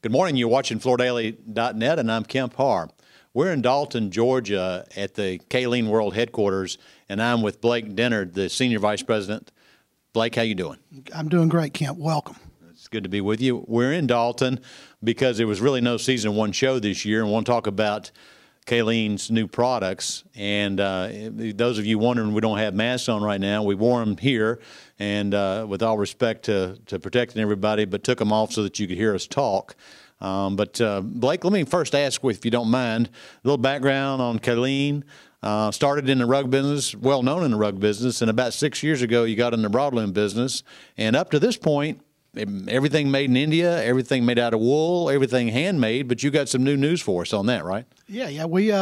Good morning. You're watching FloorDaily.net, and I'm Kemp Harr. We're in Dalton, Georgia, at the Kaleen World headquarters, and I'm with Blake Dennard, the Senior Vice President. Blake, how you doing? I'm doing great, Kemp. Welcome. It's good to be with you. We're in Dalton because there was really no season one show this year, and we'll talk about Kaleen's new products. And those of you wondering, we don't have masks on right now. We wore them here, and with all respect to protecting everybody, but took them off so that you could hear us talk. But Blake, let me first ask, if you don't mind, a little background on Kaleen. Started in the rug business, well known in the rug business, and about 6 years ago you got in the broadloom business. And up to this point, everything made in India, everything made out of wool, everything handmade, but you got some new news for us on that, right? Yeah.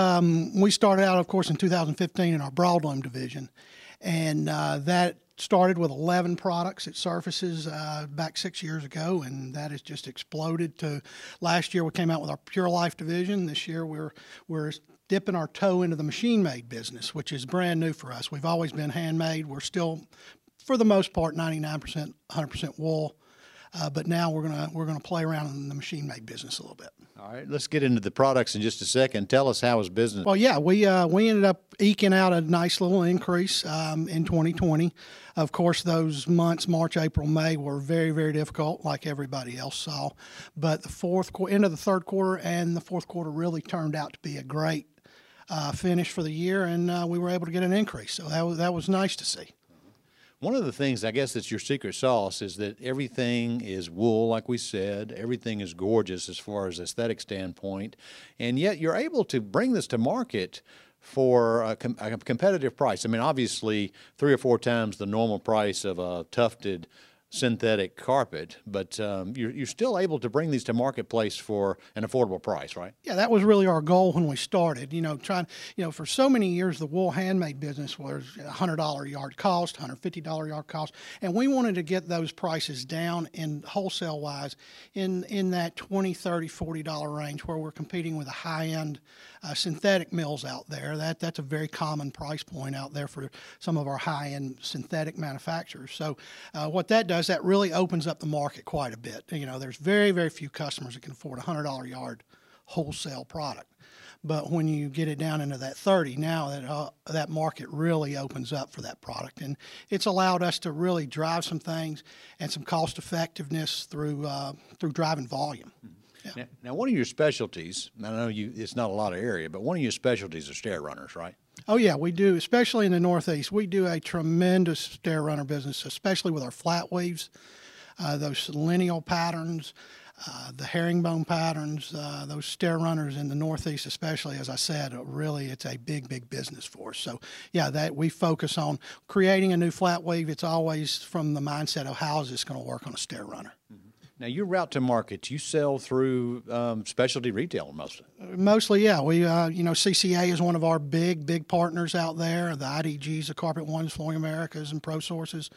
We started out, of course, in 2015 in our broadloom division, and that started with 11 products at Surfaces back 6 years ago, and that has just exploded to last year we came out with our Pure Life division. This year we're dipping our toe into the machine-made business, which is brand new for us. We've always been handmade. We're still, for the most part, 99%, 100% wool. But now we're gonna play around in the machine-made business a little bit. All right, let's get into the products in just a second. Tell us how was business. Well, yeah, we ended up eking out a nice little increase in 2020. Of course, those months, March, April, May, were very, very difficult, like everybody else saw. But the end of the third quarter and the fourth quarter really turned out to be a great finish for the year, and we were able to get an increase. So that was nice to see. One of the things, I guess, that's your secret sauce is that everything is wool, like we said. Everything is gorgeous as far as aesthetic standpoint, and yet you're able to bring this to market for a competitive price. I mean, obviously, 3 or 4 times the normal price of a tufted synthetic carpet, but you're still able to bring these to marketplace for an affordable price, right? Yeah, that was really our goal when we started. For so many years, the wool handmade business was $100 a yard cost, $150 a yard cost, and we wanted to get those prices down in wholesale wise in that $20, $30, $40 range, where we're competing with the high end synthetic mills out there. That's a very common price point out there for some of our high end synthetic manufacturers. So what that does, that really opens up the market quite a bit. There's very, very few customers that can afford a $100 a yard wholesale product. But when you get it down into that 30, now that market really opens up for that product. And it's allowed us to really drive some things and some cost effectiveness through driving volume. Yeah. Now, one of your specialties, I know it's not a lot of area, but one of your specialties are stair runners, right? Oh, yeah, we do, especially in the Northeast. We do a tremendous stair runner business, especially with our flat weaves, those lineal patterns, the herringbone patterns, those stair runners in the Northeast especially, as I said, really it's a big, big business for us. So, yeah, that we focus on creating a new flat weave. It's always from the mindset of how is this going to work on a stair runner. Mm-hmm. Now, your route to market, you sell through specialty retail mostly. Mostly, yeah. We, CCA is one of our big partners out there. The IDGs, the Carpet Ones, Flooring Americas, and Pro Sources.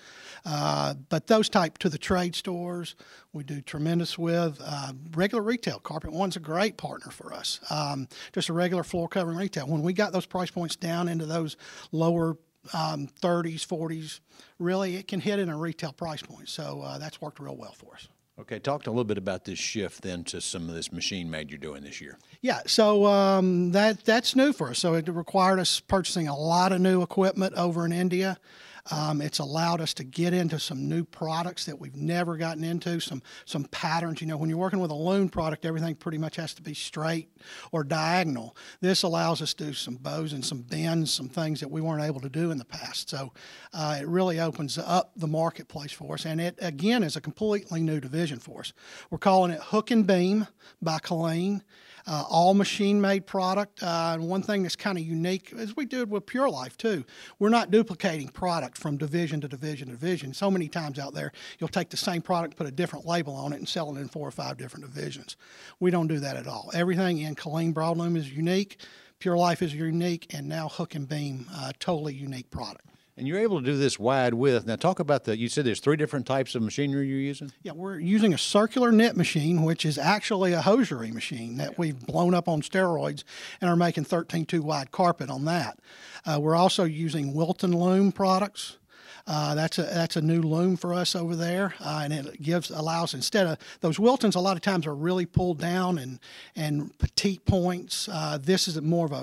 But those type to the trade stores, we do tremendous with. Regular retail, Carpet One's a great partner for us. Just a regular floor covering retail. When we got those price points down into those lower 30s, 40s, really it can hit in a retail price point. So that's worked real well for us. Okay, talk a little bit about this shift then to some of this machine made you're doing this year. Yeah, so that's new for us. So it required us purchasing a lot of new equipment over in India. It's allowed us to get into some new products that we've never gotten into, some patterns. When you're working with a loom product, everything pretty much has to be straight or diagonal. This allows us to do some bows and some bends, some things that we weren't able to do in the past. So it really opens up the marketplace for us. And it, again, is a completely new division for us. We're calling it Hook and Beam by Kaleen. All machine-made product. And one thing that's kind of unique, as we do it with Pure Life too, we're not duplicating product from division to division to division. So many times out there, you'll take the same product, put a different label on it, and sell it in 4 or 5 different divisions. We don't do that at all. Everything in Kaleen Broadloom is unique, Pure Life is unique, and now Hook and Beam, totally unique product. And you're able to do this wide width. Now talk about you said there's 3 different types of machinery you're using? Yeah, we're using a circular knit machine, which is actually a hosiery machine that we've blown up on steroids and are making 13.2 wide carpet on that. We're also using Wilton loom products. That's a new loom for us over there, and it allows, instead of those Wiltons, a lot of times are really pulled down and petite points. This is more of a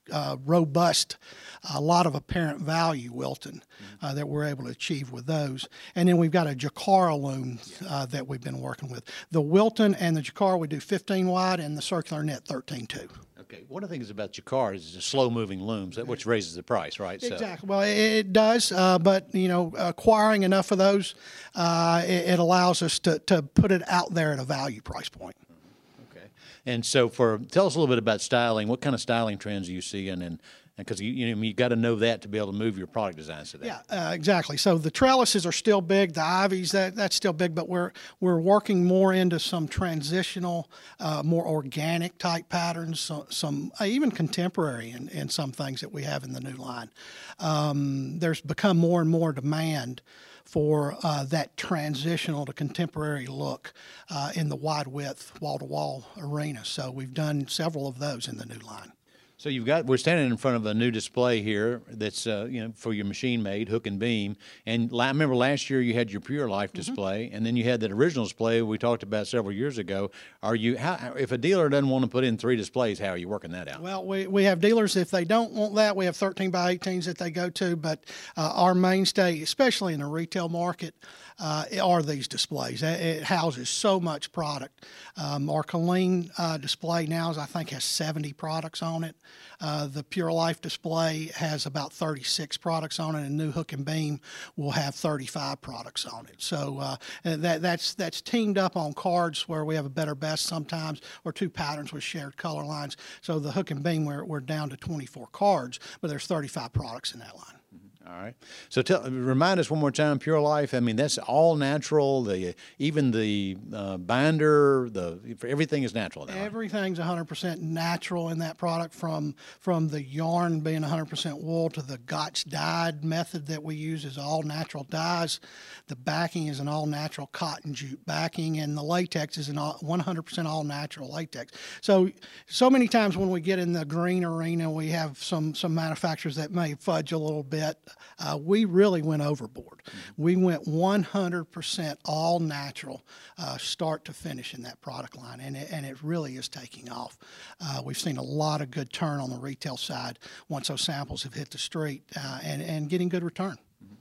robust, a lot of apparent value Wilton that we're able to achieve with those. And then we've got a Jacquard loom that we've been working with. The Wilton and the Jacquard, we do 15 wide, and the circular net 13.2. Okay. One of the things about Jacquard is the slow-moving looms, which raises the price, right? Exactly. Well, it does, but acquiring enough of those, it allows us to put it out there at a value price point. And so, tell us a little bit about styling. What kind of styling trends are you seeing, and because you got to know that to be able to move your product designs to that. Yeah, exactly. So the trellises are still big. The ivies, that's still big, but we're working more into some transitional, more organic type patterns. Some even contemporary in some things that we have in the new line. There's become more and more demand for that transitional to contemporary look in the wide width wall-to-wall arena. So we've done several of those in the new line. So we're standing in front of a new display here that's for your machine made hook and beam. And I remember last year you had your Pure Life display, and then you had that original display we talked about several years ago. If a dealer doesn't want to put in 3 displays, how are you working that out? Well, we have dealers, if they don't want that, we have 13 by 18s that they go to, but our mainstay, especially in the retail market, are these displays. It houses so much product. Our Colleen display now, I think, has 70 products on it. The Pure Life display has about 36 products on it, and new hook and beam will have 35 products on it. So that's teamed up on cards where we have a better best sometimes, or 2 patterns with shared color lines. So the hook and beam, we're down to 24 cards, but there's 35 products in that line. All right. So remind us one more time, Pure Life. I mean, that's all natural. Even the binder, everything is natural now. Everything's 100% natural in that product, from the yarn being 100% wool to the Gotch dyed method that we use is all natural dyes. The backing is an all natural cotton jute backing, and the latex is 100% all natural latex. So many times when we get in the green arena, we have some manufacturers that may fudge a little bit. We really went overboard. We went 100% all natural, start to finish in that product line, and it really is taking off. We've seen a lot of good turn on the retail side once those samples have hit the street, and getting good return.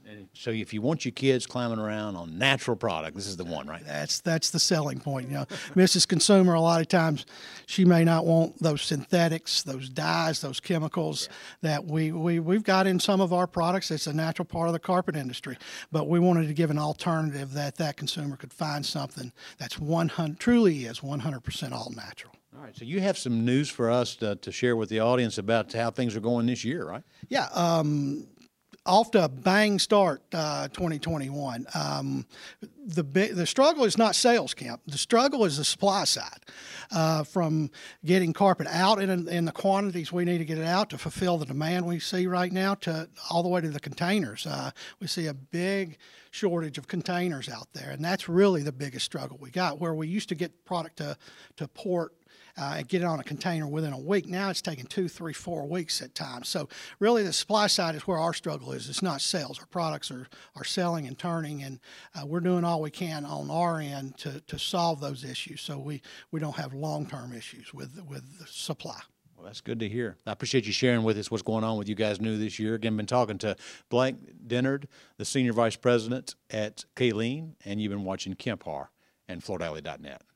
So if you want your kids climbing around on natural product, this is the one, right? That's the selling point. Mrs. Consumer, a lot of times, she may not want those synthetics, those dyes, those chemicals that we've got in some of our products. It's a natural part of the carpet industry, but we wanted to give an alternative that consumer could find something that's truly is 100% all natural. All right, so you have some news for us to share with the audience about how things are going this year, right? Yeah. Off to a bang start, 2021. The struggle is not sales, Kemp. The struggle is the supply side, from getting carpet out in the quantities we need to get it out to fulfill the demand we see right now, to all the way to the containers. We see a big shortage of containers out there, and that's really the biggest struggle we got. Where we used to get product to port and get it on a container within a week. Now it's taking 2, 3, 4 weeks at times. So really the supply side is where our struggle is. It's not sales. Our products are selling and turning, and we're doing all we can on our end to solve those issues, so we don't have long-term issues with the supply. Well, that's good to hear. I appreciate you sharing with us what's going on with you guys new this year. Again, been talking to Blake Dennard, the Senior Vice President at Kaleen, and you've been watching Kemp Harr and FloorDaily.net.